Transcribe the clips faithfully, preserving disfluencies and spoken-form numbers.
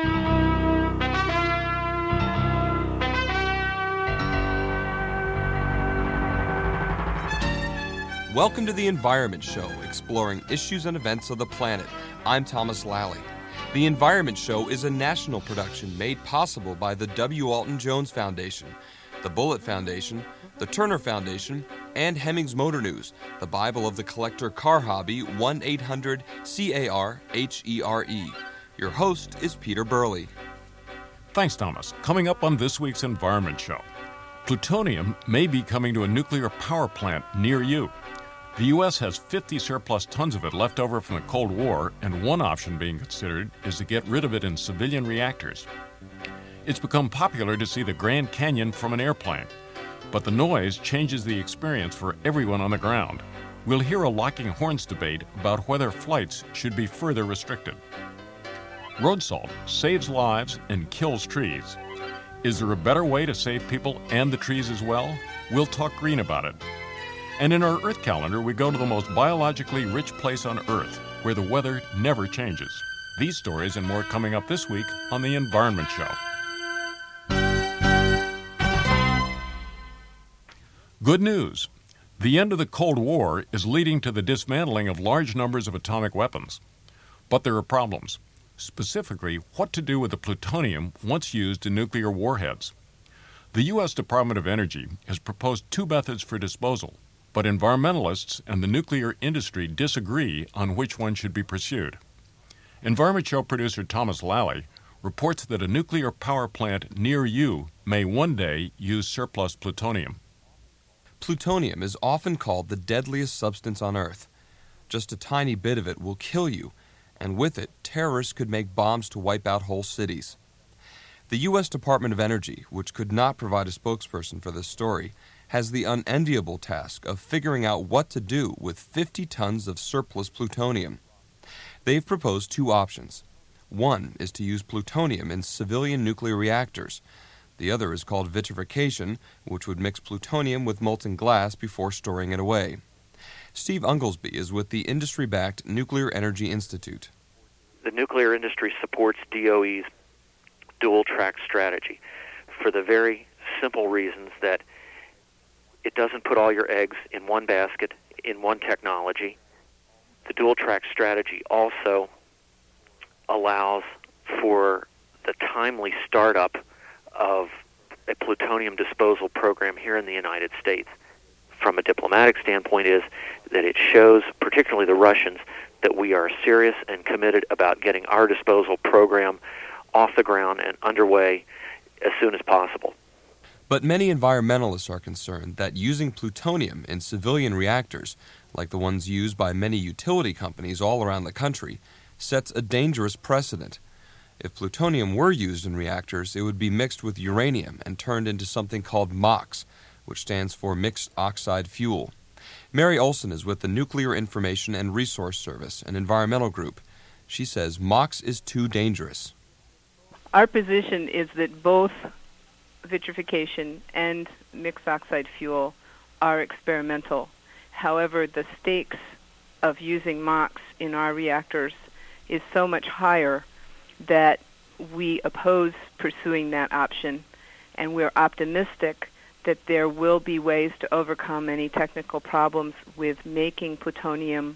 Welcome to The Environment Show, exploring issues and events of the planet. I'm Thomas Lally. The Environment Show is a national production made possible by the W. Alton Jones Foundation, the Bullitt Foundation, the Turner Foundation, and Hemmings Motor News, the Bible of the collector car hobby, one eight hundred C A R H E R E. Your host is Peter Burley. Thanks, Thomas. Coming up on this week's Environment Show, plutonium may be coming to a nuclear power plant near you. The U S has fifty surplus tons of it left over from the Cold War, and one option being considered is to get rid of it in civilian reactors. It's become popular to see the Grand Canyon from an airplane, but the noise changes the experience for everyone on the ground. We'll hear a locking horns debate about whether flights should be further restricted. Road salt saves lives and kills trees. Is there a better way to save people and the trees as well? We'll talk green about it. And in our Earth calendar, we go to the most biologically rich place on Earth, where the weather never changes. These stories and more coming up this week on The Environment Show. Good news. The end of the Cold War is leading to the dismantling of large numbers of atomic weapons. But there are problems. Specifically, what to do with the plutonium once used in nuclear warheads. The U S Department of Energy has proposed two methods for disposal, but environmentalists and the nuclear industry disagree on which one should be pursued. Environment Show producer Thomas Lally reports that a nuclear power plant near you may one day use surplus plutonium. Plutonium is often called the deadliest substance on Earth. Just a tiny bit of it will kill you, and with it, terrorists could make bombs to wipe out whole cities. The U S Department of Energy, which could not provide a spokesperson for this story, has the unenviable task of figuring out what to do with fifty tons of surplus plutonium. They've proposed two options. One is to use plutonium in civilian nuclear reactors. The other is called vitrification, which would mix plutonium with molten glass before storing it away. Steve Unglesby is with the industry-backed Nuclear Energy Institute. The nuclear industry supports D O E's dual-track strategy for the very simple reasons that it doesn't put all your eggs in one basket, in one technology. The dual-track strategy also allows for the timely startup of a plutonium disposal program here in the United States. From a diplomatic standpoint is that it shows, particularly the Russians, that we are serious and committed about getting our disposal program off the ground and underway as soon as possible. But many environmentalists are concerned that using plutonium in civilian reactors, like the ones used by many utility companies all around the country, sets a dangerous precedent. If plutonium were used in reactors, it would be mixed with uranium and turned into something called MOX, which stands for Mixed Oxide Fuel. Mary Olson is with the Nuclear Information and Resource Service, an environmental group. She says MOX is too dangerous. Our position is that both vitrification and mixed oxide fuel are experimental. However, the stakes of using MOX in our reactors is so much higher that we oppose pursuing that option, and we're optimistic that there will be ways to overcome any technical problems with making plutonium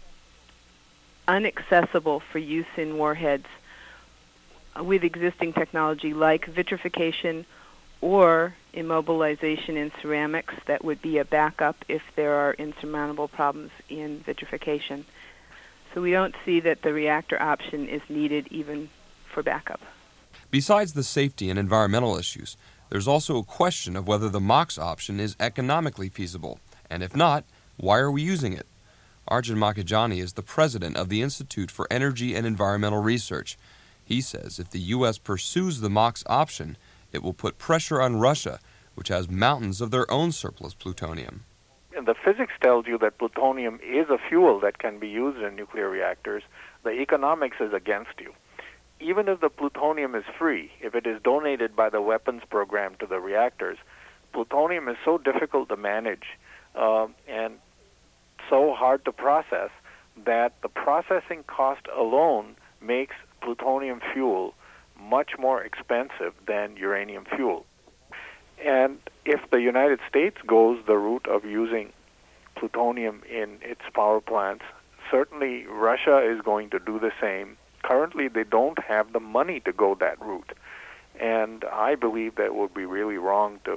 inaccessible for use in warheads with existing technology like vitrification or immobilization in ceramics that would be a backup if there are insurmountable problems in vitrification. So we don't see that the reactor option is needed even for backup. Besides the safety and environmental issues, there's also a question of whether the MOX option is economically feasible, and if not, why are we using it? Arjun Makhijani is the president of the Institute for Energy and Environmental Research. He says if the U S pursues the MOX option, it will put pressure on Russia, which has mountains of their own surplus plutonium. And the physics tells you that plutonium is a fuel that can be used in nuclear reactors. The economics is against you. Even if the plutonium is free, if it is donated by the weapons program to the reactors, plutonium is so difficult to manage uh, and so hard to process that the processing cost alone makes plutonium fuel much more expensive than uranium fuel. And if the United States goes the route of using plutonium in its power plants, certainly Russia is going to do the same. Currently, they don't have the money to go that route. And I believe that it would be really wrong to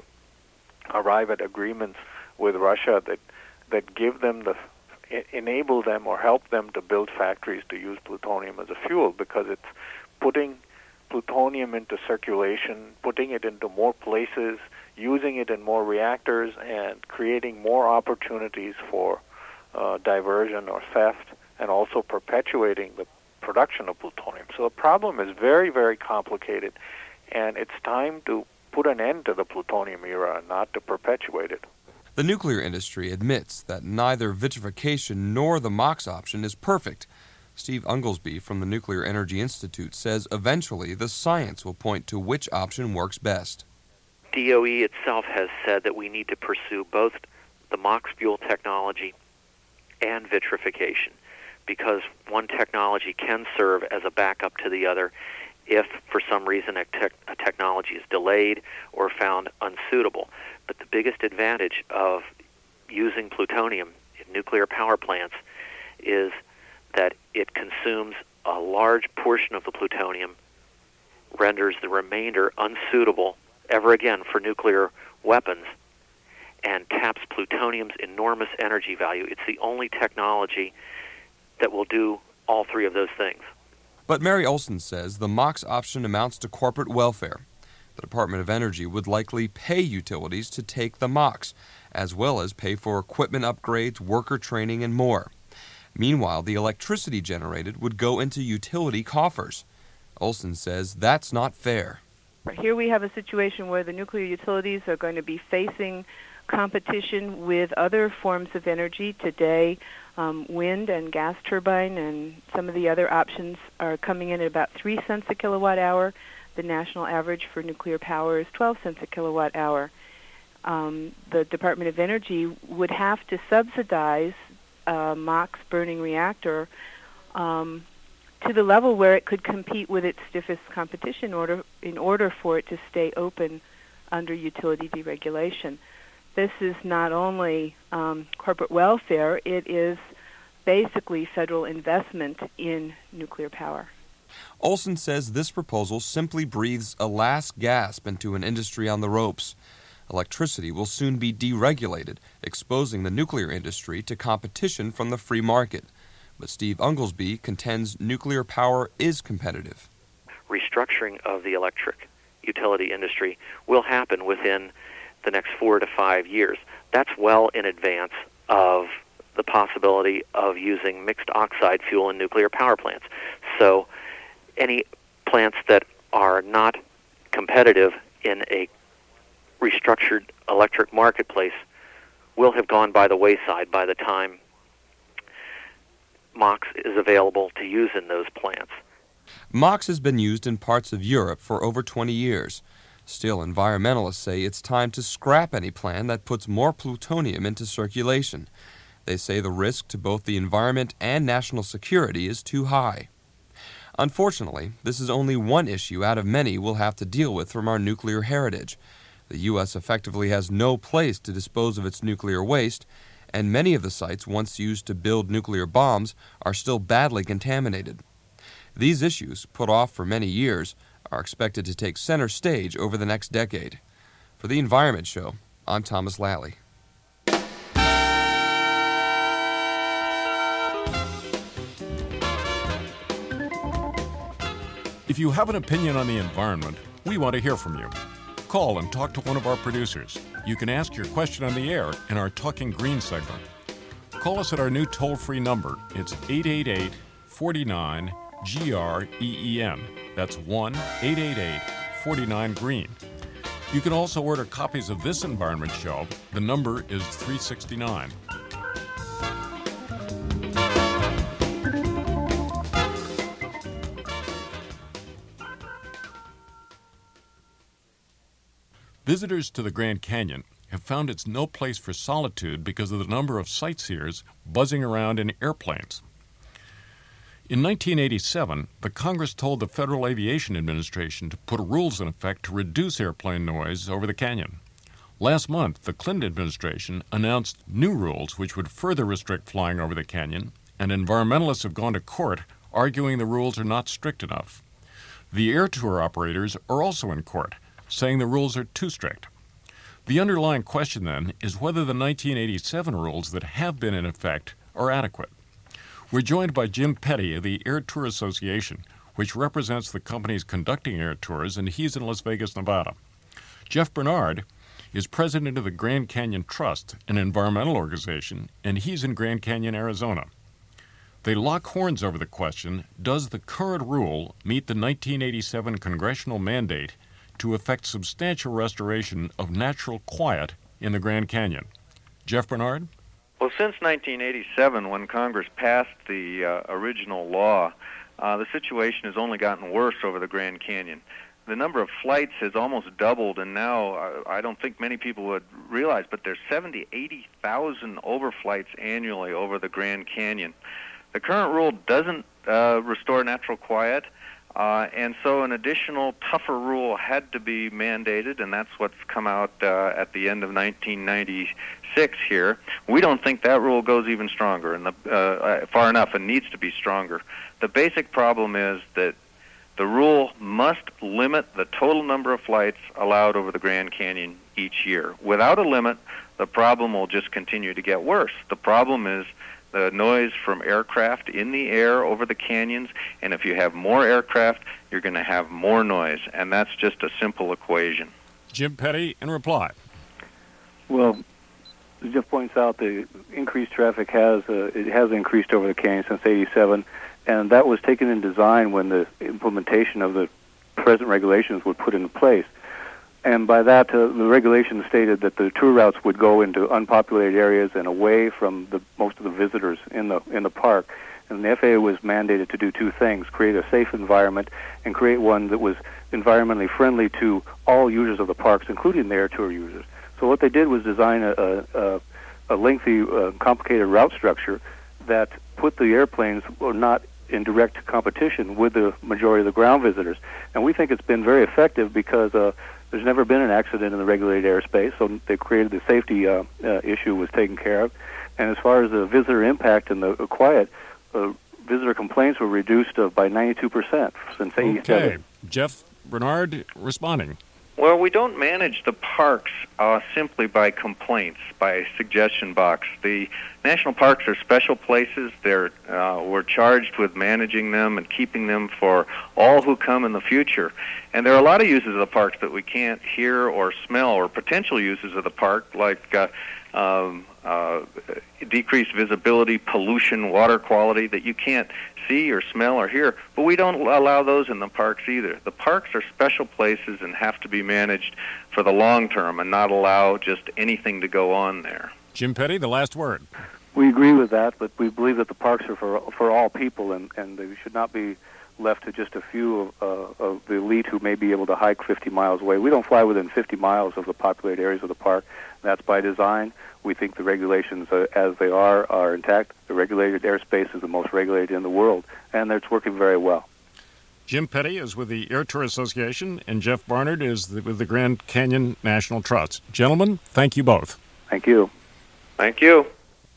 arrive at agreements with Russia that, that give them the, enable them or help them to build factories to use plutonium as a fuel, because it's putting plutonium into circulation, putting it into more places, using it in more reactors, and creating more opportunities for uh, diversion or theft, and also perpetuating the production of plutonium. So the problem is very, very complicated, and it's time to put an end to the plutonium era and not to perpetuate it. The nuclear industry admits that neither vitrification nor the MOX option is perfect. Steve Unglesby from the Nuclear Energy Institute says eventually the science will point to which option works best. D O E itself has said that we need to pursue both the MOX fuel technology and vitrification, because one technology can serve as a backup to the other if for some reason a, te- a technology is delayed or found unsuitable. But the biggest advantage of using plutonium in nuclear power plants is that it consumes a large portion of the plutonium, renders the remainder unsuitable ever again for nuclear weapons, and taps plutonium's enormous energy value. It's the only technology that will do all three of those things. But Mary Olson says the MOX option amounts to corporate welfare. The Department of Energy would likely pay utilities to take the MOX, as well as pay for equipment upgrades, worker training, and more. Meanwhile, the electricity generated would go into utility coffers. Olson says that's not fair. Here we have a situation where the nuclear utilities are going to be facing competition with other forms of energy. Today, um, wind and gas turbine and some of the other options are coming in at about three cents a kilowatt hour. The national average for nuclear power is twelve cents a kilowatt hour. Um, the Department of Energy would have to subsidize a MOX burning reactor um, to the level where it could compete with its stiffest competition in order, in order for it to stay open under utility deregulation. This is not only um, corporate welfare, it is basically federal investment in nuclear power. Olson says this proposal simply breathes a last gasp into an industry on the ropes. Electricity will soon be deregulated, exposing the nuclear industry to competition from the free market. But Steve Unglesby contends nuclear power is competitive. Restructuring of the electric utility industry will happen within the next four to five years. That's well in advance of the possibility of using mixed oxide fuel in nuclear power plants. So any plants that are not competitive in a restructured electric marketplace will have gone by the wayside by the time MOX is available to use in those plants. MOX has been used in parts of Europe for over twenty years. Still, environmentalists say it's time to scrap any plan that puts more plutonium into circulation. They say the risk to both the environment and national security is too high. Unfortunately, this is only one issue out of many we'll have to deal with from our nuclear heritage. The U S effectively has no place to dispose of its nuclear waste, and many of the sites once used to build nuclear bombs are still badly contaminated. These issues, put off for many years, are expected to take center stage over the next decade. For the Environment Show, I'm Thomas Lally. If you have an opinion on the environment, we want to hear from you. Call and talk to one of our producers. You can ask your question on the air in our Talking Green segment. Call us at our new toll-free number. It's eight eight eight, four nine, G R E E N. That's one eight eight eight, four nine, green. You can also order copies of this Environment Show. The number is three sixty-nine. Visitors to the Grand Canyon have found it's no place for solitude because of the number of sightseers buzzing around in airplanes. In nineteen eighty-seven, the Congress told the Federal Aviation Administration to put rules in effect to reduce airplane noise over the canyon. Last month, the Clinton administration announced new rules which would further restrict flying over the canyon, and environmentalists have gone to court arguing the rules are not strict enough. The air tour operators are also in court, saying the rules are too strict. The underlying question, then, is whether the nineteen eighty-seven rules that have been in effect are adequate. We're joined by Jim Petty of the Air Tour Association, which represents the companies conducting air tours, and he's in Las Vegas, Nevada. Jeff Bernard is president of the Grand Canyon Trust, an environmental organization, and he's in Grand Canyon, Arizona. They lock horns over the question, does the current rule meet the nineteen eighty-seven congressional mandate to effect substantial restoration of natural quiet in the Grand Canyon? Jeff Bernard? Well, since nineteen eighty-seven, when Congress passed the uh, original law, uh, the situation has only gotten worse over the Grand Canyon. The number of flights has almost doubled, and now uh, I don't think many people would realize, but there's seventy, eighty thousand overflights annually over the Grand Canyon. The current rule doesn't uh, restore natural quiet, uh, and so an additional tougher rule had to be mandated, and that's what's come out uh, at the end of nineteen ninety-six here. We don't think that rule goes even stronger, and the, uh, far enough, and needs to be stronger. The basic problem is that the rule must limit the total number of flights allowed over the Grand Canyon each year. Without a limit, the problem will just continue to get worse. The problem is the noise from aircraft in the air over the canyons, and if you have more aircraft, you're going to have more noise, and that's just a simple equation. Jim Petty, in reply. Well, as Jeff points out, the increased traffic has uh, it has increased over the canyon since eighty-seven, and that was taken in design when the implementation of the present regulations were put into place. And by that, uh, the regulations stated that the tour routes would go into unpopulated areas and away from the most of the visitors in the in the park. And the F A A was mandated to do two things: create a safe environment and create one that was environmentally friendly to all users of the parks, including the air tour users. So what they did was design a, a, a lengthy, uh, complicated route structure that put the airplanes not in direct competition with the majority of the ground visitors. And we think it's been very effective because uh, there's never been an accident in the regulated airspace, so they created the safety uh, uh, issue was taken care of. And as far as the visitor impact and the uh, quiet, uh, visitor complaints were reduced uh, by ninety-two percent since eighty-seven. Okay. Jeff Bernard responding. Well, we don't manage the parks uh, simply by complaints, by suggestion box. The national parks are special places. They're uh, we're charged with managing them and keeping them for all who come in the future. And there are a lot of uses of the parks that we can't hear or smell, or potential uses of the park, like uh, um, uh, decreased visibility, pollution, water quality, that you can't see or smell or hear, but we don't allow those in the parks either. The parks are special places and have to be managed for the long term and not allow just anything to go on there. Jim Petty, the last word. We agree with that, but we believe that the parks are for for all people, and, and they should not be left to just a few of, uh, of the elite who may be able to hike fifty miles away. We don't fly within fifty miles of the populated areas of the park. That's by design. We think the regulations, uh, as they are, are intact. The regulated airspace is the most regulated in the world, and it's working very well. Jim Petty is with the Air Tour Association, and Jeff Barnard is the, with the Grand Canyon National Trust. Gentlemen, thank you both. Thank you. Thank you.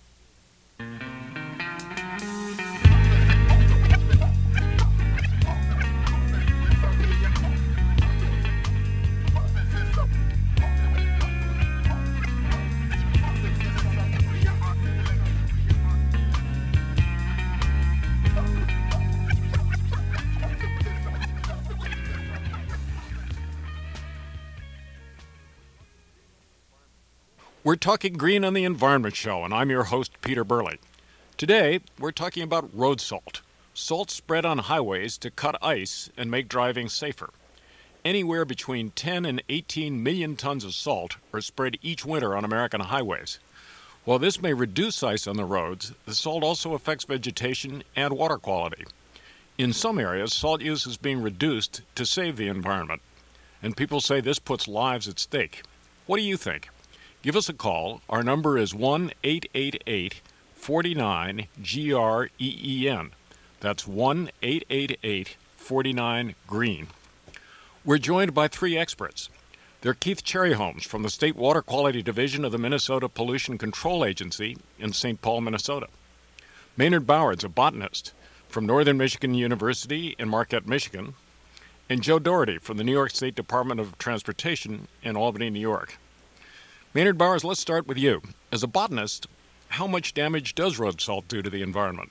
We're talking green on the Environment Show, and I'm your host, Peter Burley. Today, we're talking about road salt. Salt spread on highways to cut ice and make driving safer. Anywhere between ten and eighteen million tons of salt are spread each winter on American highways. While this may reduce ice on the roads, the salt also affects vegetation and water quality. In some areas, salt use is being reduced to save the environment, and people say this puts lives at stake. What do you think? Give us a call. Our number is one eight eight eight, four nine, G R E E N. That's one eight eight eight, four nine, GREEN. We're joined by three experts. They're Keith Cherryholmes from the State Water Quality Division of the Minnesota Pollution Control Agency in Saint Paul, Minnesota. Maynard Bowers, a botanist from Northern Michigan University in Marquette, Michigan, and Joe Doherty from the New York State Department of Transportation in Albany, New York. Maynard Bowers, let's start with you. As a botanist, how much damage does road salt do to the environment?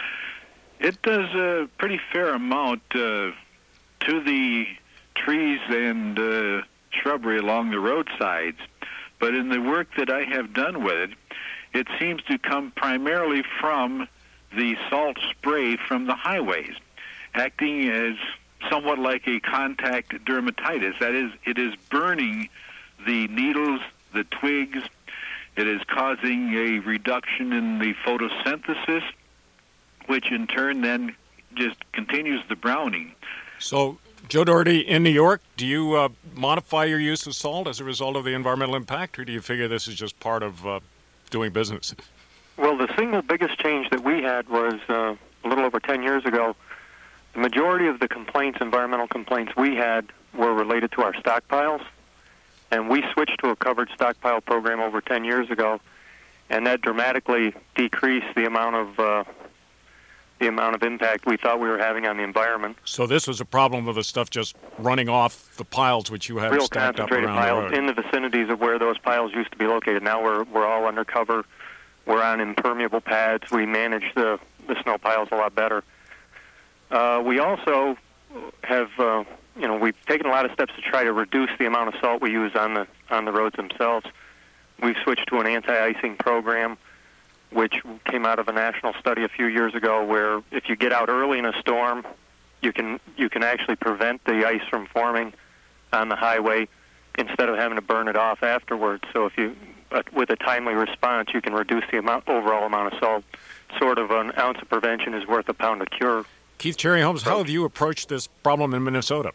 It does a pretty fair amount uh, to the trees and uh, shrubbery along the roadsides. But in the work that I have done with it, it seems to come primarily from the salt spray from the highways, acting as somewhat like a contact dermatitis. That is, it is burning the needles, the twigs. It is causing a reduction in the photosynthesis, which in turn then just continues the browning. So, Joe Doherty, in New York, do you uh, modify your use of salt as a result of the environmental impact, or do you figure this is just part of uh, doing business? Well, the single biggest change that we had was uh, a little over ten years ago. The majority of the complaints, environmental complaints we had, were related to our stockpiles, and we switched to a covered stockpile program over ten years ago, and that dramatically decreased the amount of uh, the amount of impact we thought we were having on the environment. So this was a problem of the stuff just running off the piles which you had Real stacked up concentrated around piles the road. in the vicinities of where those piles used to be located. Now we're we're all undercover. We're on impermeable pads. We manage the, the snow piles a lot better. Uh, we also have, uh, you know, we've taken a lot of steps to try to reduce the amount of salt we use on the on the roads themselves. We've switched to an anti-icing program, which came out of a national study a few years ago, where if you get out early in a storm, you can you can actually prevent the ice from forming on the highway instead of having to burn it off afterwards. So if you, uh, with a timely response, you can reduce the amount overall amount of salt. Sort of an ounce of prevention is worth a pound of cure. Keith Cherryholmes, how have you approached this problem in Minnesota?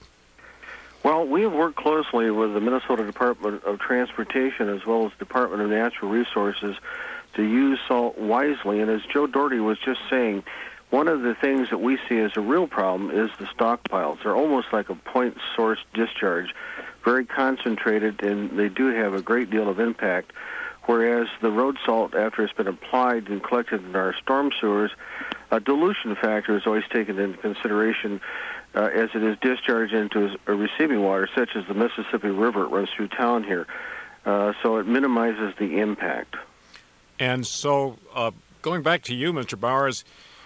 Well, we have worked closely with the Minnesota Department of Transportation as well as Department of Natural Resources to use salt wisely. And as Joe Doherty was just saying, one of the things that we see as a real problem is the stockpiles. They're almost like a point source discharge, very concentrated, and they do have a great deal of impact. Whereas the road salt, after it's been applied and collected in our storm sewers, a dilution factor is always taken into consideration uh, as it is discharged into a receiving water, such as the Mississippi River. It runs through town here. Uh, so it minimizes the impact. And so, uh, going back to you, Mister Bowers,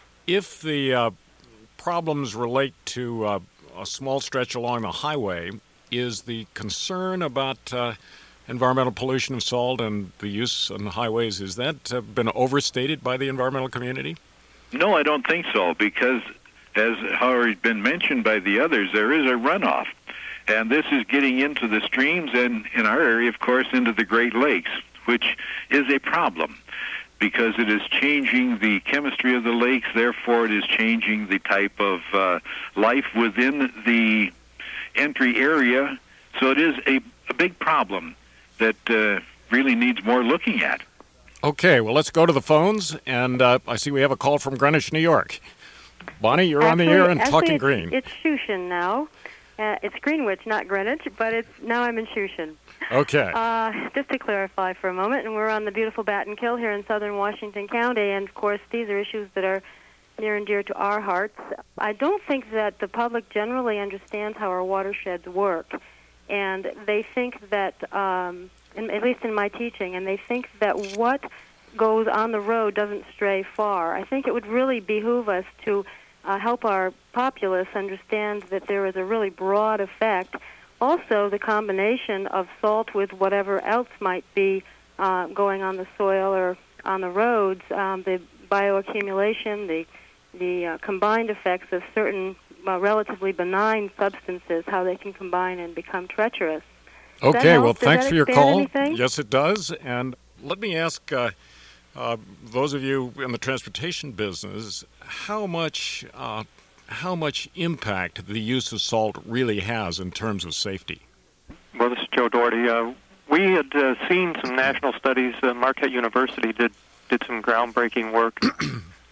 if the uh, problems relate to uh, a small stretch along the highway, is the concern about uh, environmental pollution of salt and the use on the highways, is that uh, been overstated by the environmental community? No, I don't think so, because as already been mentioned by the others, there is a runoff. And this is getting into the streams and, in our area, of course, into the Great Lakes, which is a problem because it is changing the chemistry of the lakes. Therefore, it is changing the type of uh, life within the entry area. So it is a, a big problem that uh, really needs more looking at. Okay, well, let's go to the phones, and uh, I see we have a call from Greenwich, New York. Bonnie, you're actually, on the air and actually talking it's, green. It's Shushan now. Uh, it's Greenwich, not Greenwich, but it's now I'm in Shushan. Okay. Uh, just to clarify for a moment, and we're on the beautiful Battenkill here in southern Washington County, and of course these are issues that are near and dear to our hearts. I don't think that the public generally understands how our watersheds work, and they think that, um, in, at least in my teaching, and they think that what goes on the road doesn't stray far. I think it would really behoove us to uh, help our populace understand that there is a really broad effect. Also, the combination of salt with whatever else might be uh, going on the soil or on the roads, um, the bioaccumulation, the the uh, combined effects of certain uh, relatively benign substances, how they can combine and become treacherous. Does Okay, well, Does thanks that for your expand call. anything? Yes, it does. And let me ask uh, uh, those of you in the transportation business, how much uh, how much impact the use of salt really has in terms of safety? Well, this is Joe Doherty. Uh, we had uh, seen some national studies. Uh, Marquette University did did some groundbreaking work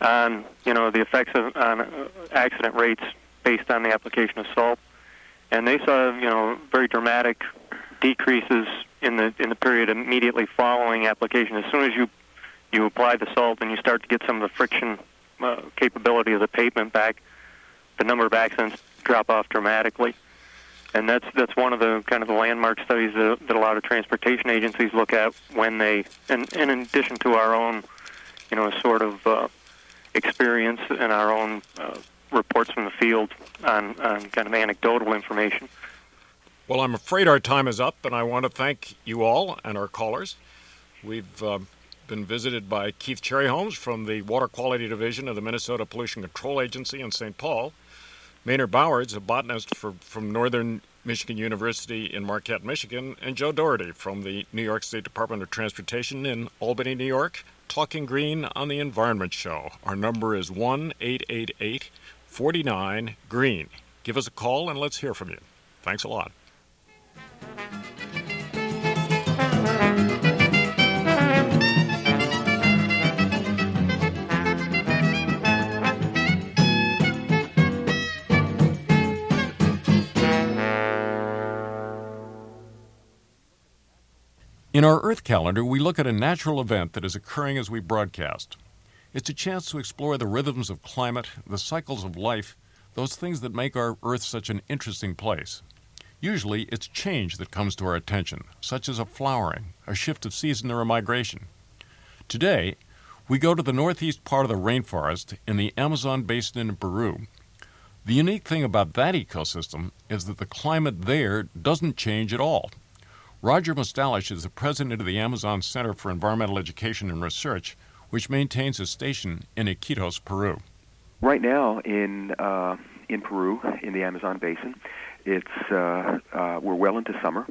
on, you know, the effects of on uh, accident rates based on the application of salt, and they saw, you know, very dramatic decreases in the in the period immediately following application. As soon as you you apply the salt and you start to get some of the friction uh, capability of the pavement back, the number of accidents drop off dramatically. And that's that's one of the kind of the landmark studies that, that a lot of transportation agencies look at when they, and, and in addition to our own, you know, sort of uh, experience and our own uh, reports from the field on, on kind of anecdotal information. Well, I'm afraid our time is up, and I want to thank you all and our callers. We've uh, been visited by Keith Cherryholmes from the Water Quality Division of the Minnesota Pollution Control Agency in Saint Paul, Maynard Bowards, a botanist for, from Northern Michigan University in Marquette, Michigan, and Joe Doherty from the New York State Department of Transportation in Albany, New York, talking green on the Environment Show. Our number is one eight eight eight, four nine, green. Give us a call and let's hear from you. Thanks a lot. In our Earth calendar, we look at a natural event that is occurring as we broadcast. It's a chance to explore the rhythms of climate, the cycles of life, those things that make our Earth such an interesting place. Usually, it's change that comes to our attention, such as a flowering, a shift of season, or a migration. Today, we go to the northeast part of the rainforest in the Amazon basin in Peru. The unique thing about that ecosystem is that the climate there doesn't change at all. Roger Mostalish is the president of the Amazon Center for Environmental Education and Research, which maintains a station in Iquitos, Peru. Right now in uh, in Peru, in the Amazon basin, it's uh, uh, we're well into summer,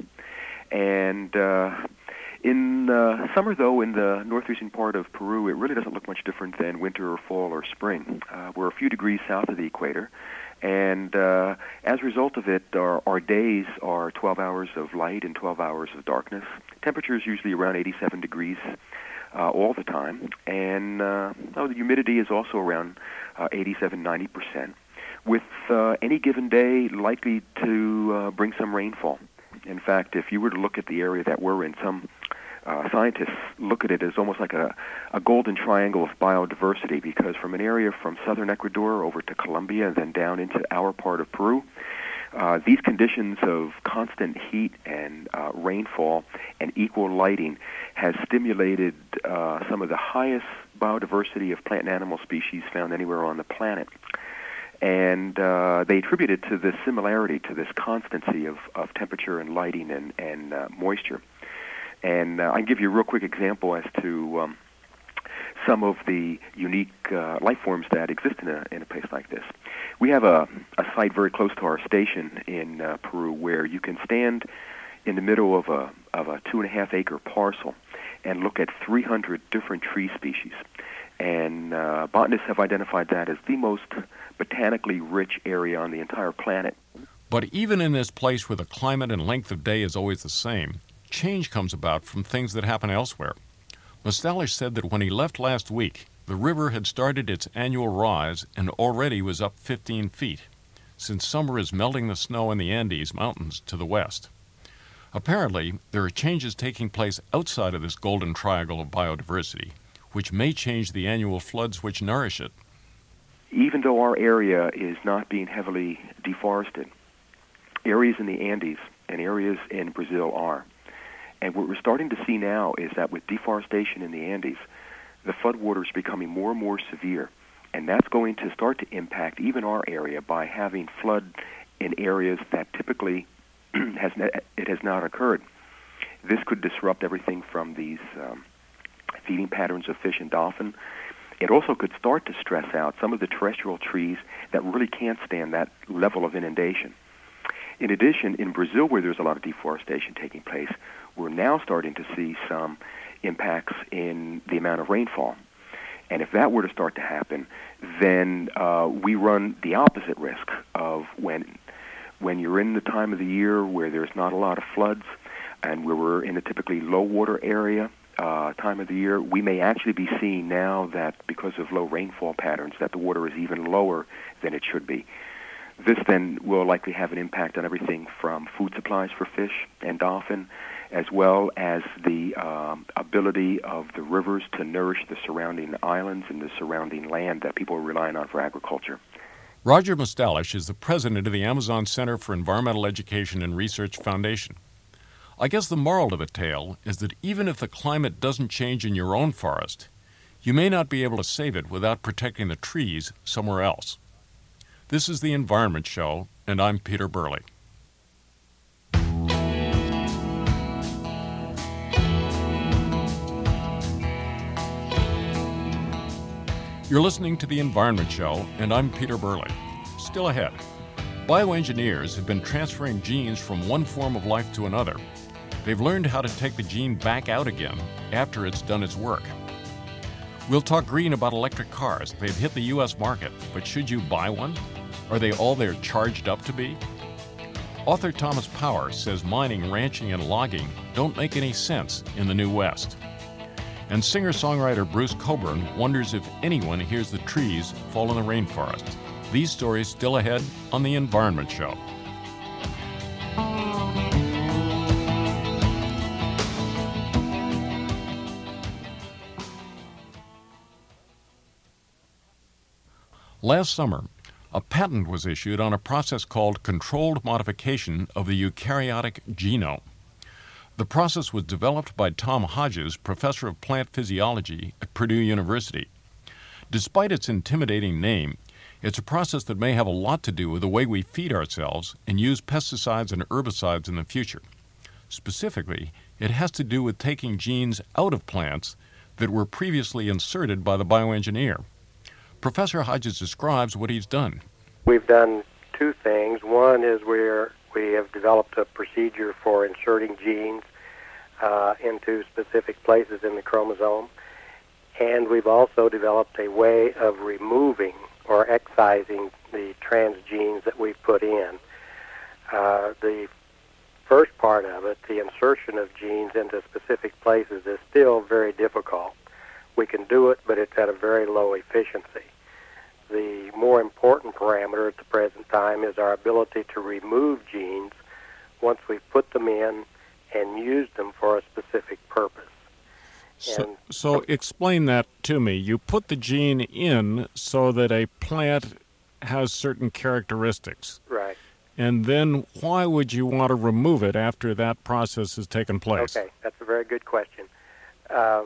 and uh, in uh, summer though, in the northeastern part of Peru, it really doesn't look much different than winter or fall or spring. Uh, we're a few degrees south of the equator. And uh, as a result of it, our, our days are twelve hours of light and twelve hours of darkness. Temperature is usually around eighty-seven degrees uh, all the time. And uh, oh, the humidity is also around uh, eighty-seven, ninety percent, with uh, any given day likely to uh, bring some rainfall. In fact, if you were to look at the area that we're in, some Uh, scientists look at it as almost like a, a golden triangle of biodiversity, because from an area from southern Ecuador over to Colombia and then down into our part of Peru, uh, these conditions of constant heat and uh, rainfall and equal lighting has stimulated uh, some of the highest biodiversity of plant and animal species found anywhere on the planet. And uh, they attribute it to this similarity, to this constancy of, of temperature and lighting and, and uh, moisture. And uh, I can give you a real quick example as to um, some of the unique uh, life forms that exist in a, in a place like this. We have a, a site very close to our station in uh, Peru where you can stand in the middle of a, of a two and a half acre parcel and look at three hundred different tree species. And uh, botanists have identified that as the most botanically rich area on the entire planet. But even in this place where the climate and length of day is always the same, change comes about from things that happen elsewhere. Mostalish said that when he left last week, the river had started its annual rise and already was up fifteen feet, since summer is melting the snow in the Andes Mountains to the west. Apparently, there are changes taking place outside of this golden triangle of biodiversity, which may change the annual floods which nourish it. Even though our area is not being heavily deforested, areas in the Andes and areas in Brazil are. And what we're starting to see now is that with deforestation in the Andes, the floodwaters are becoming more and more severe. And that's going to start to impact even our area by having flood in areas that typically has ne- it has not occurred. This could disrupt everything from these um, feeding patterns of fish and dolphin. It also could start to stress out some of the terrestrial trees that really can't stand that level of inundation. In addition, in Brazil, where there's a lot of deforestation taking place, we're now starting to see some impacts in the amount of rainfall. And if that were to start to happen, then uh, we run the opposite risk of when when you're in the time of the year where there's not a lot of floods and where we're in a typically low water area uh, time of the year, we may actually be seeing now that because of low rainfall patterns that the water is even lower than it should be. This then will likely have an impact on everything from food supplies for fish and dolphin, as well as the um, ability of the rivers to nourish the surrounding islands and the surrounding land that people are relying on for agriculture. Roger Mostalish is the president of the Amazon Center for Environmental Education and Research Foundation. I guess the moral of the tale is that even if the climate doesn't change in your own forest, you may not be able to save it without protecting the trees somewhere else. This is The Environment Show, and I'm Peter Burley. You're listening to The Environment Show, and I'm Peter Burley. Still ahead, bioengineers have been transferring genes from one form of life to another. They've learned how to take the gene back out again after it's done its work. We'll talk green about electric cars. They've hit the U S market, but should you buy one? Are they all they're charged up to be? Author Thomas Power says mining, ranching, and logging don't make any sense in the New West. And singer-songwriter Bruce Coburn wonders if anyone hears the trees fall in the rainforest. These stories still ahead on The Environment Show. Last summer, a patent was issued on a process called controlled modification of the eukaryotic genome. The process was developed by Tom Hodges, professor of plant physiology at Purdue University. Despite its intimidating name, it's a process that may have a lot to do with the way we feed ourselves and use pesticides and herbicides in the future. Specifically, it has to do with taking genes out of plants that were previously inserted by the bioengineer. Professor Hodges describes what he's done. We've done two things. One is we're, we have developed a procedure for inserting genes uh, into specific places in the chromosome, and we've also developed a way of removing or excising the transgenes that we've put in. Uh, the first part of it, the insertion of genes into specific places, is still very difficult. We can do it, but it's at a very low efficiency. The more important parameter at the present time is our ability to remove genes once we've put them in and used them for a specific purpose. So, and, so explain that to me. You put the gene in so that a plant has certain characteristics. Right. And then why would you want to remove it after that process has taken place? Okay, that's a very good question. Uh,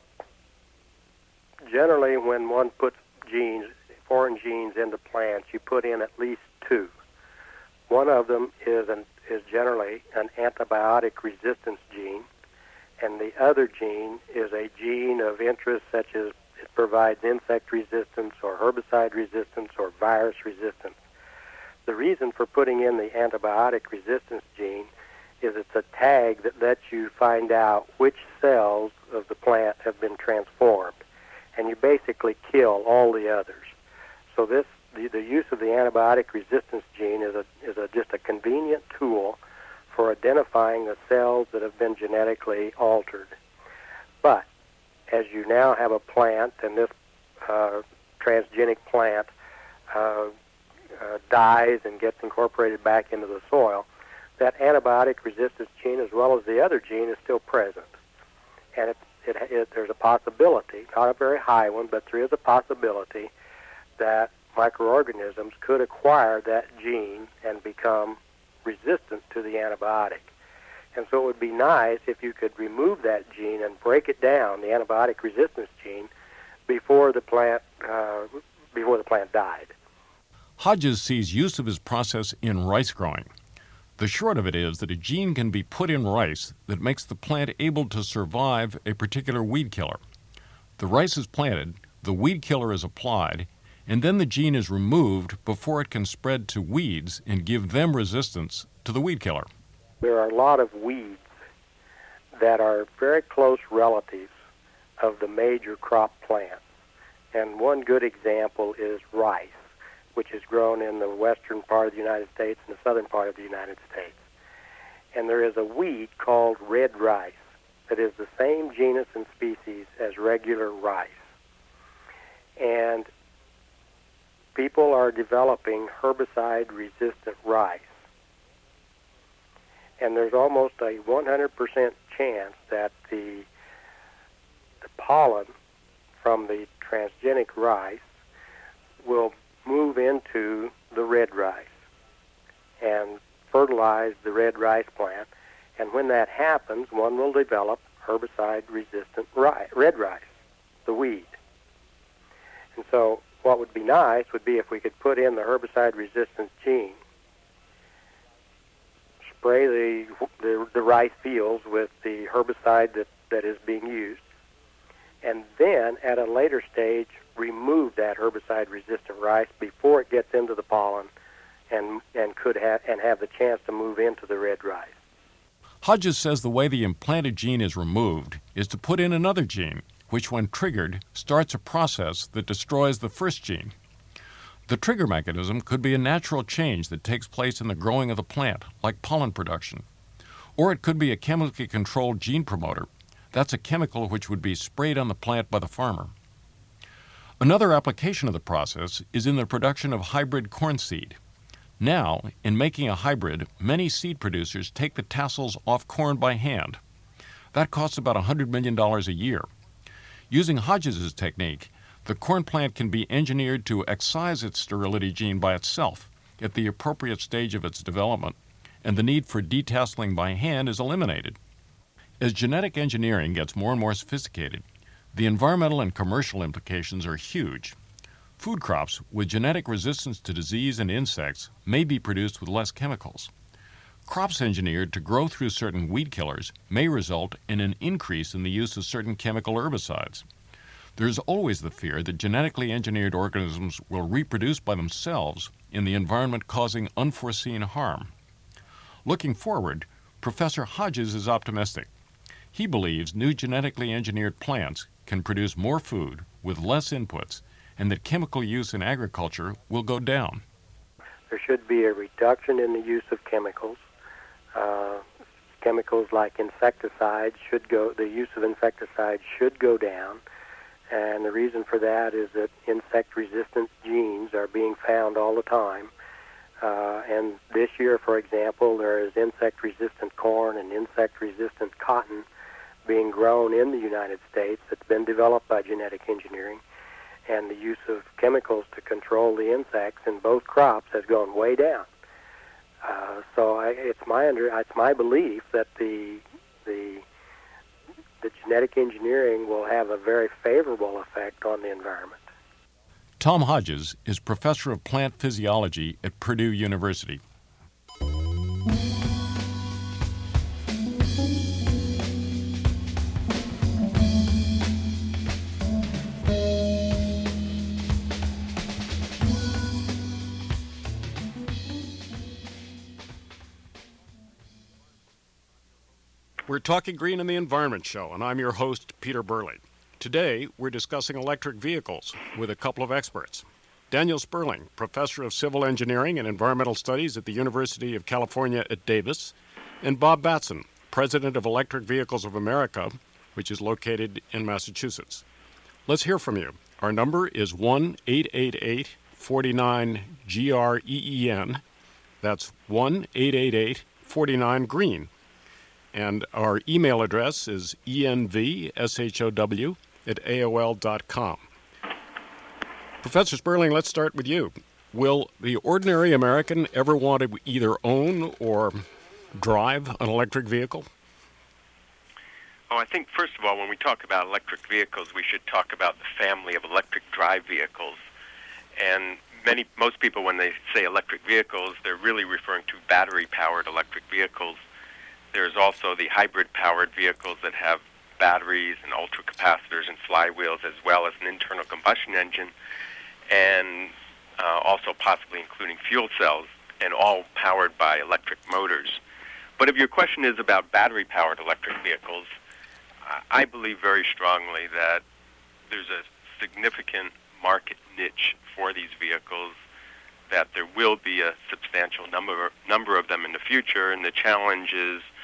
generally, when one puts genes, foreign genes into plants, you put in at least two. One of them is an, is generally an antibiotic resistance gene, and the other gene is a gene of interest such as it provides insect resistance or herbicide resistance or virus resistance. The reason for putting in the antibiotic resistance gene is it's a tag that lets you find out which cells of the plant have been transformed, and you basically kill all the others. So this, the, the use of the antibiotic resistance gene is a is a just a convenient tool for identifying the cells that have been genetically altered. But as you now have a plant, and this uh, transgenic plant uh, uh, dies and gets incorporated back into the soil, that antibiotic resistance gene, as well as the other gene, is still present. And it, it, it, there's a possibility, not a very high one, but there is a possibility that microorganisms could acquire that gene and become resistant to the antibiotic. And so it would be nice if you could remove that gene and break it down, the antibiotic resistance gene, before the plant uh, before the plant died. Hodges sees use of his process in rice growing. The short of it is that a gene can be put in rice that makes the plant able to survive a particular weed killer. The rice is planted, the weed killer is applied, and then the gene is removed before it can spread to weeds and give them resistance to the weed killer. There are a lot of weeds that are very close relatives of the major crop plants. And one good example is rice, which is grown in the western part of the United States and the southern part of the United States. And there is a weed called red rice that is the same genus and species as regular rice. And people are developing herbicide-resistant rice. And there's almost a one hundred percent chance that the, the pollen from the transgenic rice will move into the red rice and fertilize the red rice plant. And when that happens, one will develop herbicide-resistant rice, red rice, the weed. And so what would be nice would be if we could put in the herbicide-resistant gene, spray the, the, the rice fields with the herbicide that, that is being used, and then at a later stage remove that herbicide-resistant rice before it gets into the pollen and, and could have and have the chance to move into the red rice. Hodges says the way the implanted gene is removed is to put in another gene, which, when triggered, starts a process that destroys the first gene. The trigger mechanism could be a natural change that takes place in the growing of the plant, like pollen production. Or it could be a chemically controlled gene promoter. That's a chemical which would be sprayed on the plant by the farmer. Another application of the process is in the production of hybrid corn seed. Now, in making a hybrid, many seed producers take the tassels off corn by hand. That costs about one hundred million dollars a year. Using Hodges' technique, the corn plant can be engineered to excise its sterility gene by itself at the appropriate stage of its development, and the need for detasseling by hand is eliminated. As genetic engineering gets more and more sophisticated, the environmental and commercial implications are huge. Food crops with genetic resistance to disease and insects may be produced with less chemicals. Crops engineered to grow through certain weed killers may result in an increase in the use of certain chemical herbicides. There's always the fear that genetically engineered organisms will reproduce by themselves in the environment, causing unforeseen harm. Looking forward, Professor Hodges is optimistic. He believes new genetically engineered plants can produce more food with less inputs, and that chemical use in agriculture will go down. There should be a reduction in the use of chemicals. Uh, chemicals like insecticides should go, the use of insecticides should go down. And the reason for that is that insect-resistant genes are being found all the time. Uh, and this year, for example, there is insect-resistant corn and insect-resistant cotton being grown in the United States that's been developed by genetic engineering. And the use of chemicals to control the insects in both crops has gone way down. Uh, so I, it's my under, it's my belief that the the the genetic engineering will have a very favorable effect on the environment. Tom Hodges is professor of plant physiology at Purdue University. We're talking Green and the Environment Show, and I'm your host, Peter Burley. Today, we're discussing electric vehicles with a couple of experts. Daniel Sperling, professor of civil engineering and environmental studies at the University of California at Davis, and Bob Batson, president of Electric Vehicles of America, which is located in Massachusetts. Let's hear from you. Our number is one eight eight eight, four nine, G R E E N. That's one eight eight eight, four nine, GREEN. And our email address is envshow at A O L dot com. Professor Sperling, let's start with you. Will the ordinary American ever want to either own or drive an electric vehicle? Oh, I think, first of all, when we talk about electric vehicles, we should talk about the family of electric drive vehicles. And many, most people, when they say electric vehicles, they're really referring to battery-powered electric vehicles. There's also the hybrid-powered vehicles that have batteries and ultracapacitors and flywheels, as well as an internal combustion engine, and uh, also possibly including fuel cells, and all powered by electric motors. But if your question is about battery-powered electric vehicles, I believe very strongly that there's a significant market niche for these vehicles, that there will be a substantial number number of them in the future, and the challenge is,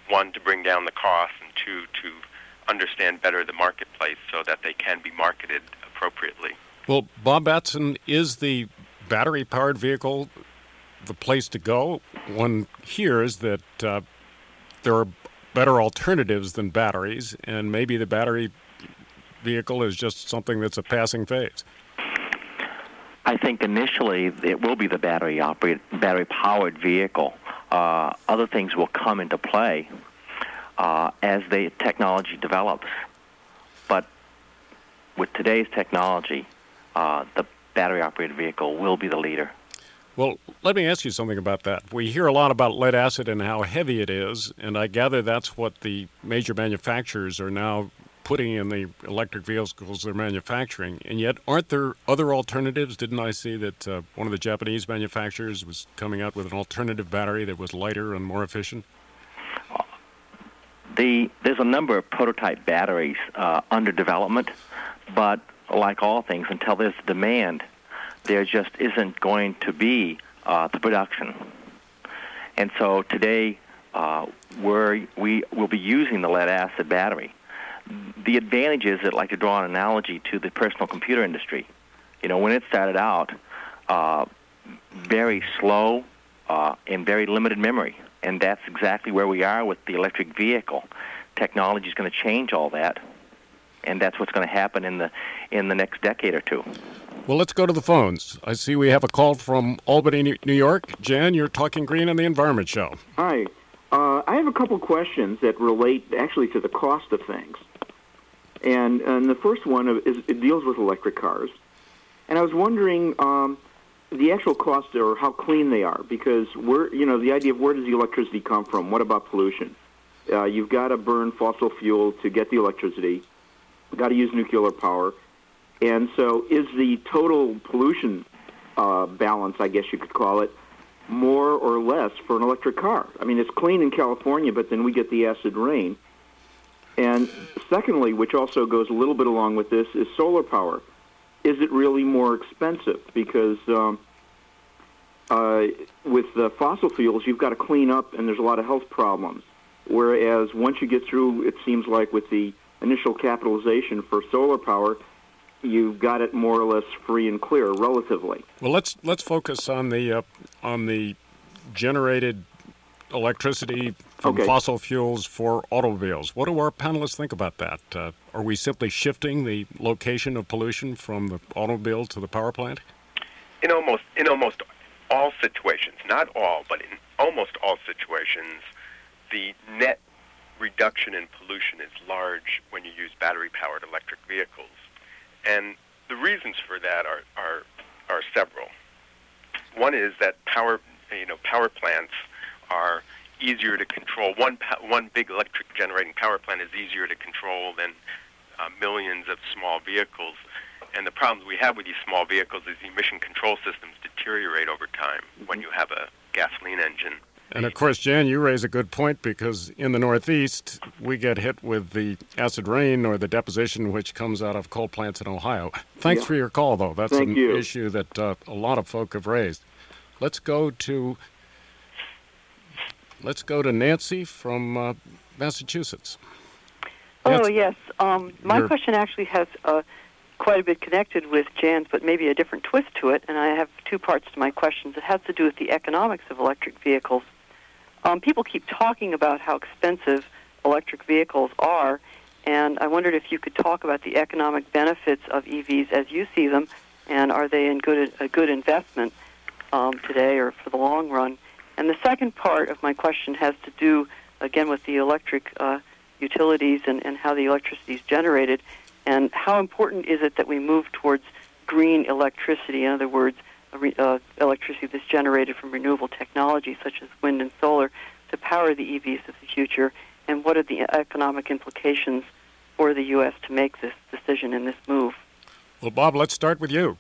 one, to bring down the cost, and two, to understand better the marketplace so that they can be marketed appropriately. Well, Bob Batson, is the battery-powered vehicle the place to go? One hears that uh, there are better alternatives than batteries, and maybe the battery vehicle is just something that's a passing phase. I think initially it will be the battery operated, battery powered vehicle. Uh, other things will come into play uh, as the technology develops. But with today's technology, uh, the battery operated vehicle will be the leader. Well, let me ask you something about that. We hear a lot about lead acid and how heavy it is, and I gather that's what the major manufacturers are now putting in the electric vehicles they're manufacturing. And yet, aren't there other alternatives? Didn't I see that uh, one of the Japanese manufacturers was coming out with an alternative battery that was lighter and more efficient? The, there's a number of prototype batteries uh, under development, but like all things, until there's demand, there just isn't going to be uh, the production. And so today, uh, we're, we will be using the lead-acid battery. The advantage is, I'd like to draw an analogy to the personal computer industry. You know, when it started out, uh, very slow uh, and very limited memory. And that's exactly where we are with the electric vehicle. Technology is going to change all that, and that's what's going to happen in the in the next decade or two. Well, let's go to the phones. I see we have a call from Albany, New York. Jan, you're Talking Green on the Environment Show. Hi. Uh, I have a couple questions that relate actually to the cost of things. And, and the first one is it deals with electric cars. And I was wondering um, the actual cost or how clean they are, because we're, you know, the idea of where does the electricity come from? What about pollution? Uh, you've got to burn fossil fuel to get the electricity. You've got to use nuclear power. And so is the total pollution uh, balance, I guess you could call it, more or less for an electric car? I mean, it's clean in California, but then we get the acid rain. And secondly, which also goes a little bit along with this, is solar power. Is it really more expensive? Because um, uh, with the fossil fuels, you've got to clean up, and there's a lot of health problems. Whereas once you get through, it seems like with the initial capitalization for solar power, you've got it more or less free and clear, relatively. Well, let's let's focus on the uh, on the generated electricity from okay. fossil fuels for automobiles. What do our panelists think about that? Uh, are we simply shifting the location of pollution from the automobile to the power plant? In almost in almost all situations, not all, but in almost all situations, the net reduction in pollution is large when you use battery-powered electric vehicles. And the reasons for that are, are are several. One is that power, you know, power plants are easier to control. One one big electric generating power plant is easier to control than uh, millions of small vehicles. And the problems we have with these small vehicles is the emission control systems deteriorate over time when you have a gasoline engine. And of course, Jan, you raise a good point, because in the Northeast, we get hit with the acid rain or the deposition which comes out of coal plants in Ohio. Thanks yeah. for your call, though. That's Thank an you. issue that uh, a lot of folk have raised. Let's go to let's go to Nancy from uh, Massachusetts. Oh, Nancy, yes. Um, my You're... question actually has uh, quite a bit connected with Jan's, but maybe a different twist to it, and I have two parts to my questions. It has to do with the economics of electric vehicles. Um, people keep talking about how expensive electric vehicles are, and I wondered if you could talk about the economic benefits of E Vs as you see them, and are they in good a good investment um, today or for the long run? And the second part of my question has to do, again, with the electric uh, utilities and, and how the electricity is generated, and how important is it that we move towards green electricity? In other words, Uh, electricity that's generated from renewable technology such as wind and solar to power the E Vs of the future, and what are the economic implications for the U S to make this decision and this move? Well, Bob, let's start with you.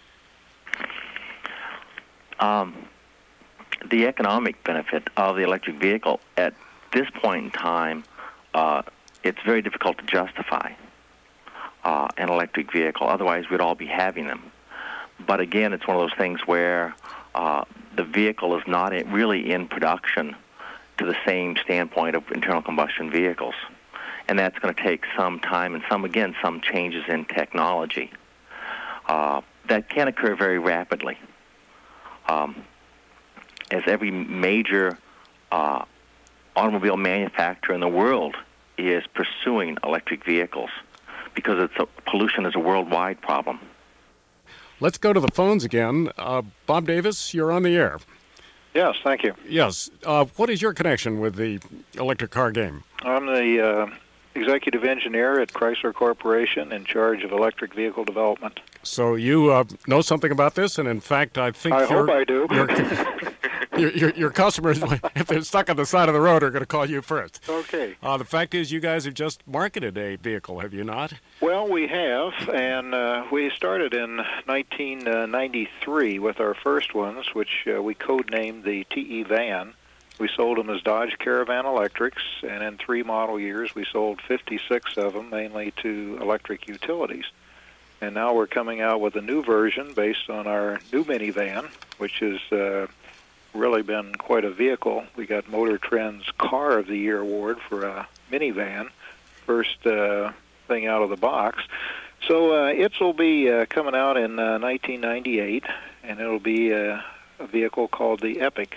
Um, the economic benefit of the electric vehicle at this point in time, uh, it's very difficult to justify uh, an electric vehicle. Otherwise, we'd all be having them. But again, it's one of those things where uh, the vehicle is not really in production, to the same standpoint of internal combustion vehicles. And that's going to take some time and some, again, some changes in technology. Uh, that can occur very rapidly. Um, as every major uh, automobile manufacturer in the world is pursuing electric vehicles because it's a, pollution is a worldwide problem. Let's go to the phones again. Uh, Bob Davis, you're on the air. Yes, thank you. Yes. Uh, what is your connection with the electric car game? I'm the uh, executive engineer at Chrysler Corporation in charge of electric vehicle development. So you uh, know something about this, and in fact, I think I your, hope I do. Your, your, your, your customers, if they're stuck on the side of the road, are going to call you first. Okay. Uh, the fact is, you guys have just marketed a vehicle, have you not? Well, we have, and uh, we started in nineteen ninety-three with our first ones, which uh, we codenamed the T E van. We sold them as Dodge Caravan Electrics, and in three model years, we sold fifty-six of them, mainly to electric utilities. And now we're coming out with a new version based on our new minivan, which has uh, really been quite a vehicle. We got Motor Trend's Car of the Year award for a minivan, first uh, thing out of the box. So uh, it will be uh, coming out in uh, nineteen ninety-eight, and it'll be uh, a vehicle called the EPIC.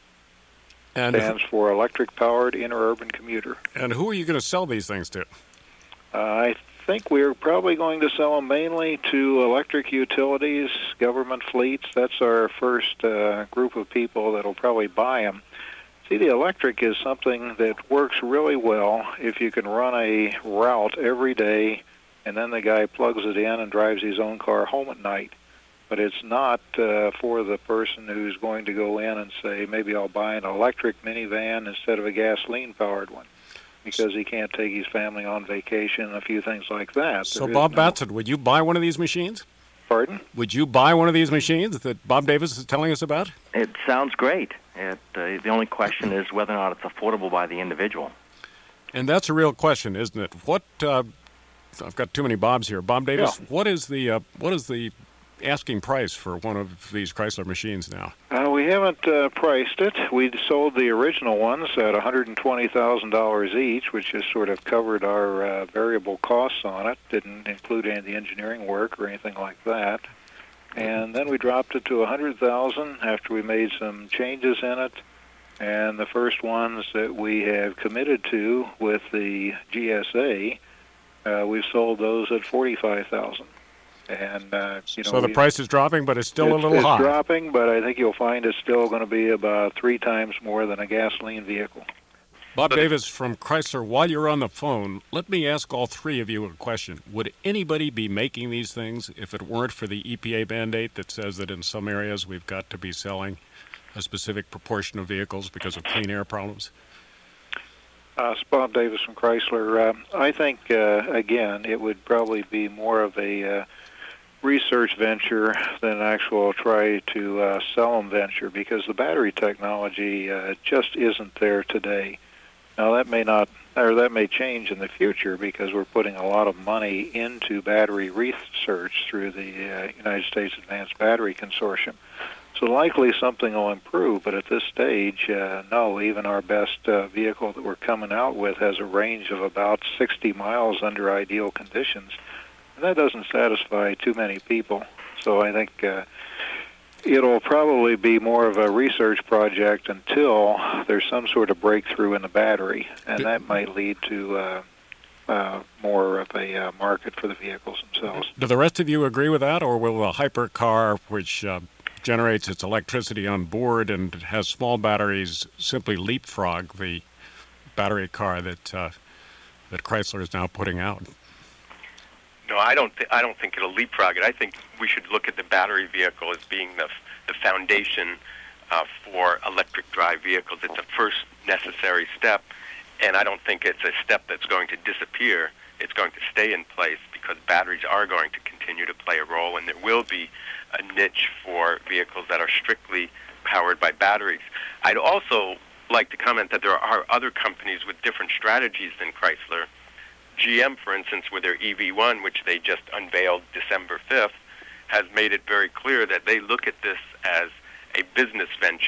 And stands for Electric Powered Interurban Commuter. And who are you going to sell these things to? Uh, I think we're probably going to sell them mainly to electric utilities, government fleets. That's our first uh, group of people that will probably buy them. See, the electric is something that works really well if you can run a route every day, and then the guy plugs it in and drives his own car home at night. But it's not uh, for the person who's going to go in and say, maybe I'll buy an electric minivan instead of a gasoline-powered one, because he can't take his family on vacation and a few things like that. So, There Bob is no- Batson, would you buy one of these machines? Pardon? Would you buy one of these machines that Bob Davis is telling us about? It sounds great. It, uh, the only question is whether or not it's affordable by the individual. And that's a real question, isn't it? What uh, I've got too many Bobs here. Bob Davis, Yeah. what is the uh, what is the asking price for one of these Chrysler machines now? Uh, we haven't uh, priced it. We sold the original ones at one hundred twenty thousand dollars each, which has sort of covered our uh, variable costs on it. Didn't include any of the engineering work or anything like that. And then we dropped it to one hundred thousand dollars after we made some changes in it. And the first ones that we have committed to with the G S A, uh, we've sold those at forty-five thousand dollars. And uh, you know, So the we- price is dropping, but it's still a it's, little it's high. dropping, but I think you'll find it's still going to be about three times more than a gasoline vehicle. Bob Davis from Chrysler, while you're on the phone, let me ask all three of you a question. Would anybody be making these things if it weren't for the E P A mandate that says that in some areas we've got to be selling a specific proportion of vehicles because of clean air problems? Uh, it's Bob Davis from Chrysler. Uh, I think, uh, again, it would probably be more of a uh, research venture than an actual try to uh, sell them venture, because the battery technology uh, just isn't there today. Now, that may not, or that may change in the future, because we're putting a lot of money into battery research through the uh, United States Advanced Battery Consortium. So likely something will improve, but at this stage, uh, no, even our best uh, vehicle that we're coming out with has a range of about sixty miles under ideal conditions. And that doesn't satisfy too many people. So I think uh, it'll probably be more of a research project until there's some sort of breakthrough in the battery, and that might lead to uh, uh, more of a uh, market for the vehicles themselves. Do the rest of you agree with that, or will a hypercar, which uh, generates its electricity on board and has small batteries, simply leapfrog the battery car that uh, that Chrysler is now putting out? No, I don't. Th- I don't think it'll leapfrog it. I think we should look at the battery vehicle as being the the foundation uh, for electric drive vehicles. It's a first necessary step, and I don't think it's a step that's going to disappear. It's going to stay in place because batteries are going to continue to play a role, and there will be a niche for vehicles that are strictly powered by batteries. I'd also like to comment that there are other companies with different strategies than Chrysler. G M, for instance, with their E V one, which they just unveiled December fifth, has made it very clear that they look at this as a business venture.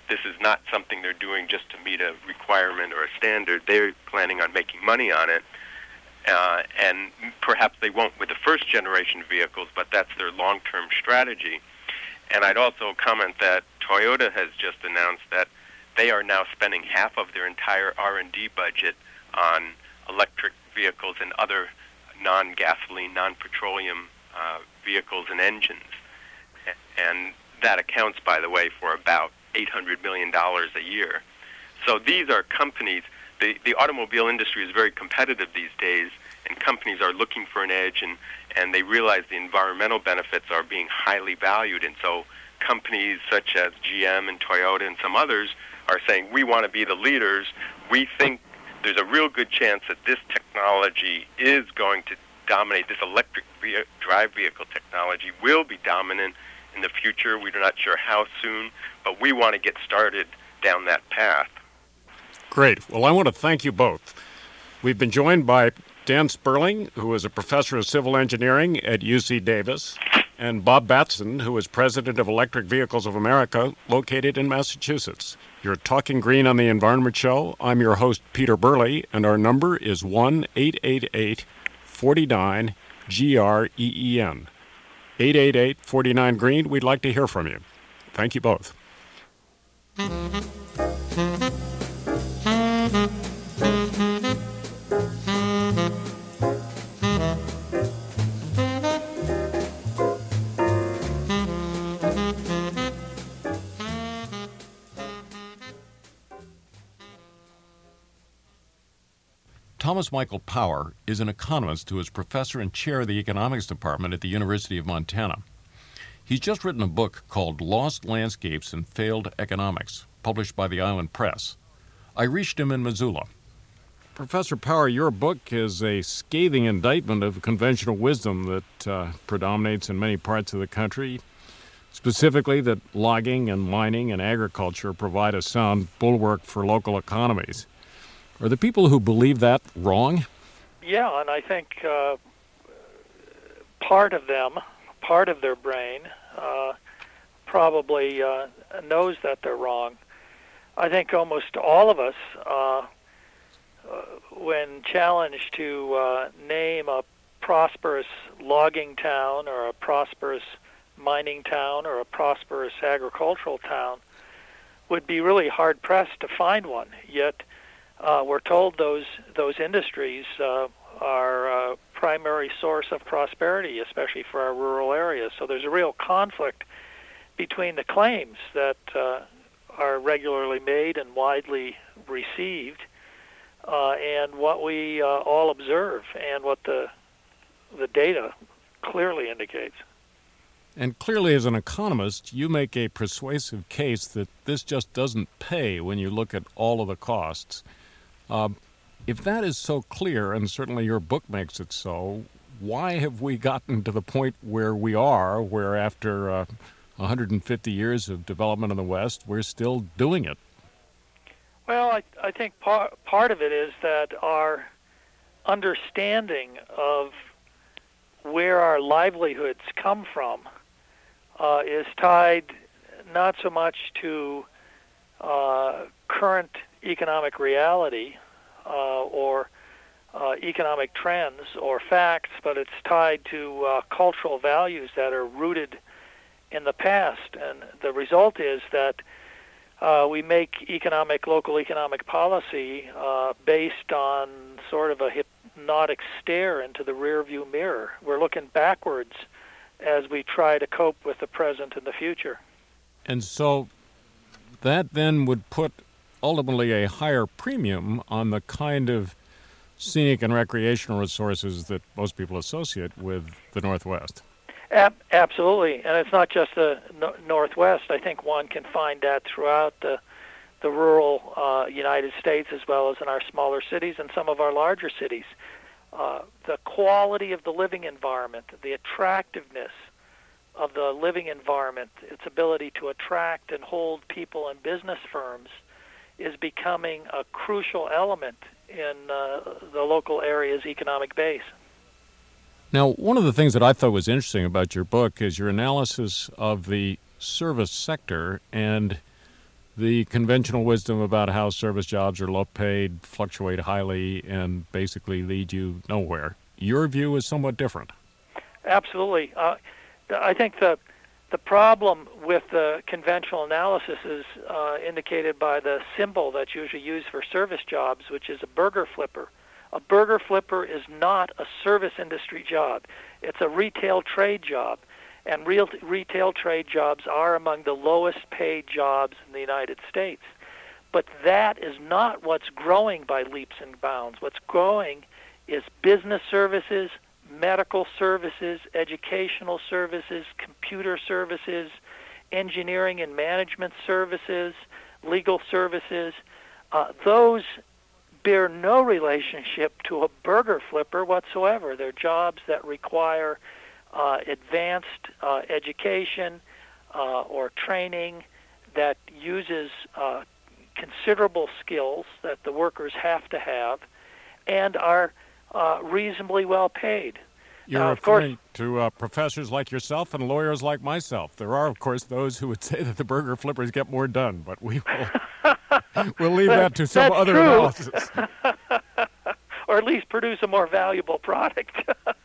this is not something they're doing just to meet a requirement or a standard. They're planning on making money on it. Uh, and perhaps they won't with the first generation vehicles, but that's their long-term strategy. And I'd also comment that Toyota has just announced that they are now spending half of their entire R and D budget on electric vehicles and other non-gasoline, non-petroleum uh, vehicles and engines. And that accounts, by the way, for about eight hundred million dollars a year. So these are companies. The, the automobile industry is very competitive these days, and companies are looking for an edge, and, and they realize the environmental benefits are being highly valued. And so companies such as G M and Toyota and some others are saying, we want to be the leaders. We think there's a real good chance that this technology is going to dominate. This electric ve- drive vehicle technology will be dominant in the future. We're not sure how soon, but we want to get started down that path. Great. Well, I want to thank you both. We've been joined by Dan Sperling, who is a professor of civil engineering at U C Davis, and Bob Batson, who is president of Electric Vehicles of America, located in Massachusetts. You're Talking Green on the Environment Show. I'm your host, Peter Burley, and our number is one eight eight eight, four nine, G R E E N. eight eight eight, four nine, green. We'd like to hear from you. Thank you both. Thomas Michael Power is an economist who is professor and chair of the economics department at the University of Montana. He's just written a book called Lost Landscapes and Failed Economics, published by the Island Press. I reached him in Missoula. Professor Power, your book is a scathing indictment of conventional wisdom that uh, predominates in many parts of the country, specifically that logging and mining and agriculture provide a sound bulwark for local economies. Are the people who believe that wrong? Yeah, and I think uh, part of them, part of their brain, uh, probably uh, knows that they're wrong. I think almost all of us, uh, uh, when challenged to uh, name a prosperous logging town or a prosperous mining town or a prosperous agricultural town, would be really hard-pressed to find one. Yet Uh, we're told those those industries uh, are a primary source of prosperity, especially for our rural areas. So there's a real conflict between the claims that uh, are regularly made and widely received uh, and what we uh, all observe and what the the data clearly indicates. And clearly, as an economist, you make a persuasive case that this just doesn't pay when you look at all of the costs. Uh, if that is so clear, and certainly your book makes it so, why have we gotten to the point where we are, where after uh, one hundred fifty years of development in the West, we're still doing it? Well, I, I think part, part of it is that our understanding of where our livelihoods come from uh, is tied not so much to uh, current economic reality uh, or uh, economic trends or facts, but it's tied to uh, cultural values that are rooted in the past. And the result is that uh, we make economic, local economic policy uh, based on sort of a hypnotic stare into the rearview mirror. We're looking backwards as we try to cope with the present and the future. And so that then would put ultimately a higher premium on the kind of scenic and recreational resources that most people associate with the Northwest. Ab- absolutely, and it's not just the no- Northwest. I think one can find that throughout the the rural uh, United States as well as in our smaller cities and some of our larger cities. Uh, the quality of the living environment, the attractiveness of the living environment, its ability to attract and hold people and business firms is becoming a crucial element in uh, the local area's economic base. Now, one of the things that I thought was interesting about your book is your analysis of the service sector and the conventional wisdom about how service jobs are low paid, fluctuate highly, and basically lead you nowhere. Your view is somewhat different. Absolutely. Uh, I think the the problem with the conventional analysis is uh, indicated by the symbol that's usually used for service jobs, which is a burger flipper. A burger flipper is not a service industry job. It's a retail trade job, and real retail trade jobs are among the lowest paid jobs in the United States. But that is not what's growing by leaps and bounds. What's growing is business services, medical services, educational services, computer services, engineering and management services, legal services. Uh, those bear no relationship to a burger flipper whatsoever. They're jobs that require uh, advanced uh, education uh, or training that uses uh, considerable skills that the workers have to have and are uh, reasonably well paid. You're now, of referring course, to uh, professors like yourself and lawyers like myself. There are, of course, those who would say that the burger flippers get more done, but we will we'll leave that to some That's other true. analysis. Or at least produce a more valuable product.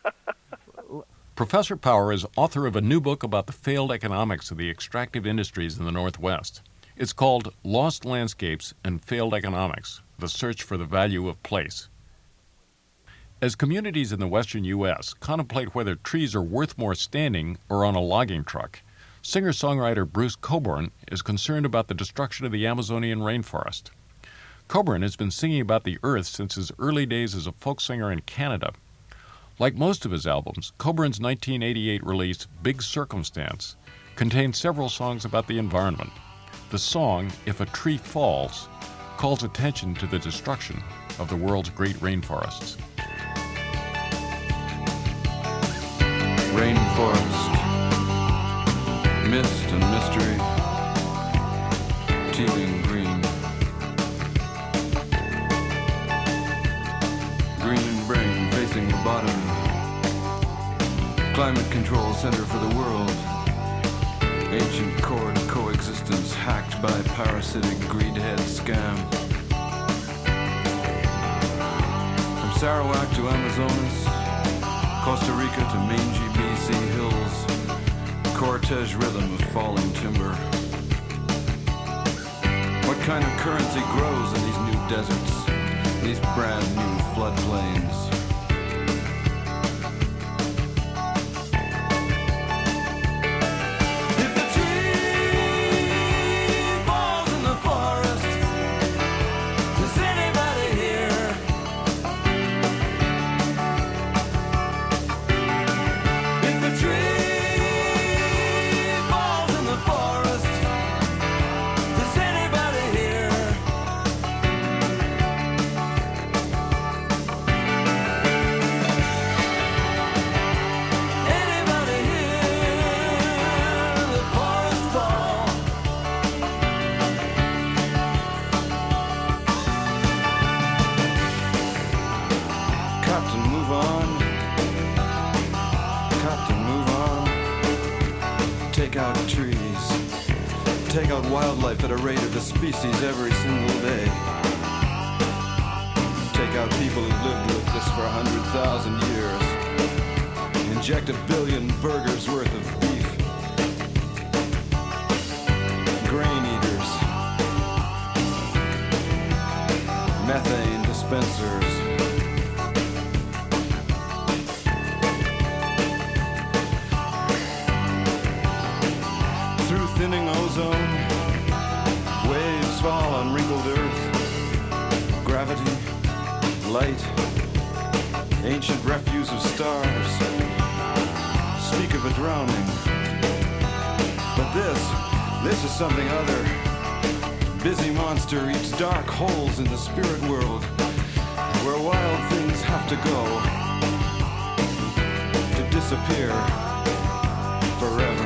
Professor Power is author of a new book about the failed economics of the extractive industries in the Northwest. It's called Lost Landscapes and Failed Economics, The Search for the Value of Place. As communities in the western U S contemplate whether trees are worth more standing or on a logging truck, singer-songwriter Bruce Cockburn is concerned about the destruction of the Amazonian rainforest. Cockburn has been singing about the earth since his early days as a folk singer in Canada. Like most of his albums, Cockburn's nineteen eighty-eight release, Big Circumstance, contains several songs about the environment. The song, If a Tree Falls, calls attention to the destruction of the world's great rainforests. Rainforest, mist and mystery, teeming green. Green brain facing the bottom. Climate control center for the world. Ancient core to coexistence hacked by parasitic greedhead scam. From Sarawak to Amazonas, Costa Rica to mangy B C hills, Cortez rhythm of falling timber. What kind of currency grows in these new deserts, these brand new floodplains? Take out wildlife at a rate of a species every single day. Take out people who've lived with this for a hundred thousand years. Inject a billion burgers worth of beef. Grain eaters. Methane dispensers. Thinning ozone, waves fall on wrinkled earth, gravity, light, ancient refuse of stars, speak of a drowning. But this, this is something other. Busy monster eats dark holes in the spirit world, where wild things have to go, to disappear forever.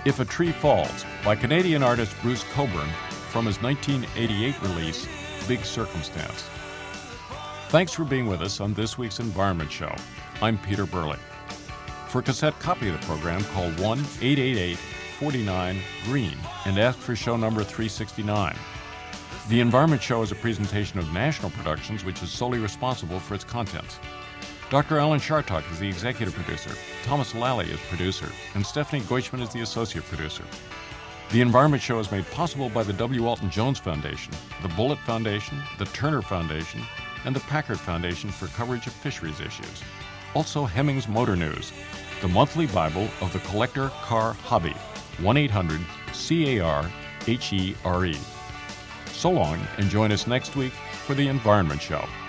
If a Tree Falls by Canadian artist Bruce Coburn from his nineteen eighty-eight release, Big Circumstance. Thanks for being with us on this week's Environment Show. I'm Peter Burley. For a cassette copy of the program, call one eight eight eight, four nine, green and ask for show number three sixty-nine. The Environment Show is a presentation of National Productions, which is solely responsible for its contents. Doctor Alan Chartock is the executive producer, Thomas Lally is producer, and Stephanie Goichman is the associate producer. The Environment Show is made possible by the W. Walton Jones Foundation, the Bullitt Foundation, the Turner Foundation, and the Packard Foundation for coverage of fisheries issues. Also Hemmings Motor News, the monthly Bible of the collector car hobby, one eight hundred C A R H E R E. So long, and join us next week for the Environment Show.